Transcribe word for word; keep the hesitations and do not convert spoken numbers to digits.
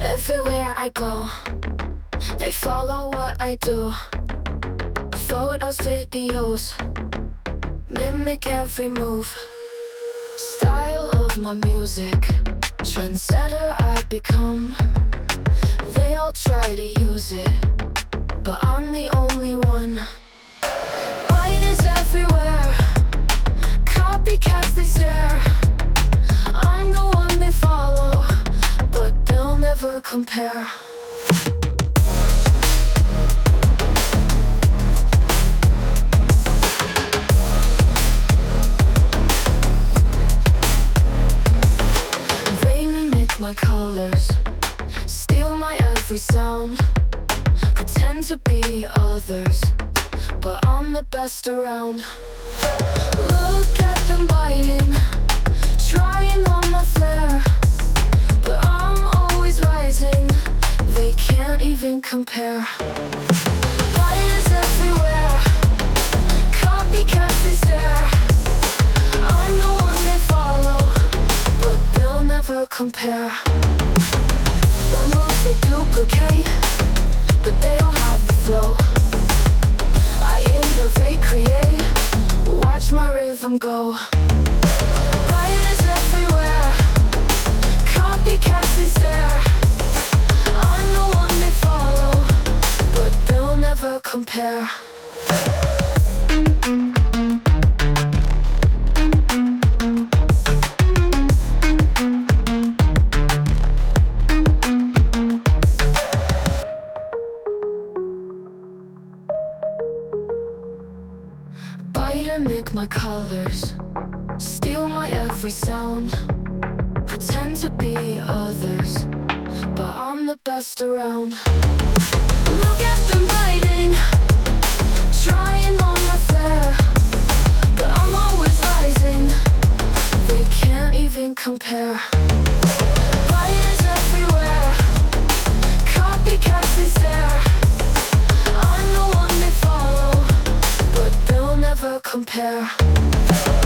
Everywhere I go, they follow what I do. Photos, videos, mimic every move. Style of my music, trendsetter I become. They all try to use it, but I'm the only one. Mine is everywhere, copycats they stare. I'm the one they follow, but they'll never compare. They mimic my colors, steal my every sound, pretend to be others, but I'm the best around. Look at them biting, trying on my flair, but I'm always rising, they can't even compare. Fires everywhere, copycats they stare. I'm the one they follow, but they'll never compare. The moves they duplicate, but they don't have the flow. I innovate, create, watch my rhythm go. Fires everywhere, copycats they stare. I'm the one they follow, but they'll never compare. Bite and mimic my colors, steal my every sound, pretend to be others, but I'm the best around. Look at them biting, trying on my flair, but I'm always rising, they can't even compare. Fires everywhere, copycats they stare. I'm the one they follow, but they'll never compare.